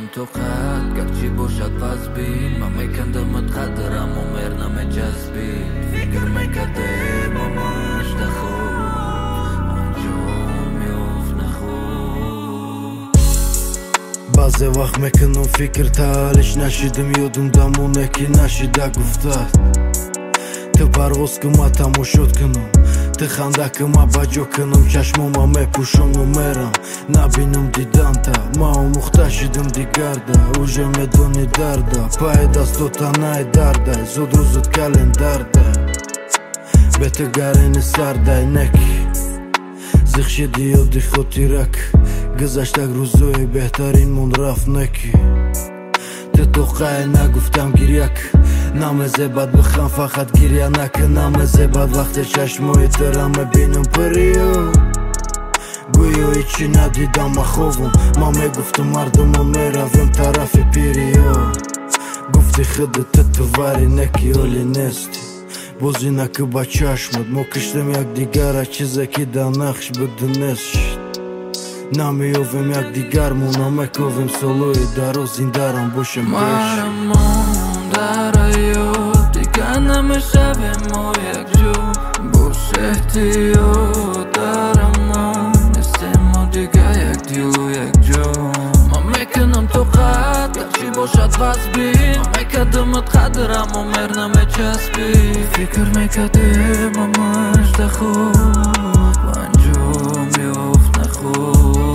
تو خط گرچی باشد وزبیل من میکندم خطرم و مرنم جذبیل فکر میکردم ماماش دخوب انجام میفت نخوب بعضی وقت میکنم فکر تالش نشیدم یادم اونه که نشیده گفتد تو پرواز که ما تماشات کنم تو خنده که ما بجا کنم چشماما میپوشم و میرم نبینم دیدن تا ما مخته شدم دیگر ده اوجه میدونی درده پای دستاتا نای درده زود رو زود کلندر ده به تو گرین سرده نکی زخ شدی یادی خودی رک گذشتک روزای بهترین من رفت نکی تو توقعی نگفتم گریک نمزه بد بخم فقط گریه نکن نمزه بد وقت چشمای ترم بینم پریو گویا ایچی ندیدم خوبم ما میگفتم مردم میرویم طرف پیریو گفتی خودت تو وری نکی اولی نیستی بازی نکه با چشمت ما کشتم یک دیگر چیزه که در نقش بدونست نمیویم یک دیگر مونا میکویم سلوی در و زندارم باشم مرمون در ایود دیگر نمیشویم ما یک جو باش احتیاط درمون نیستیم ما دیگر یک دیو یک جو ما میکنم تو خط گرچی باشد وزبی ما میکدمت خدرم و مرنم چسبی فکر میکدم ماماش دخوب انجام یافت نخوب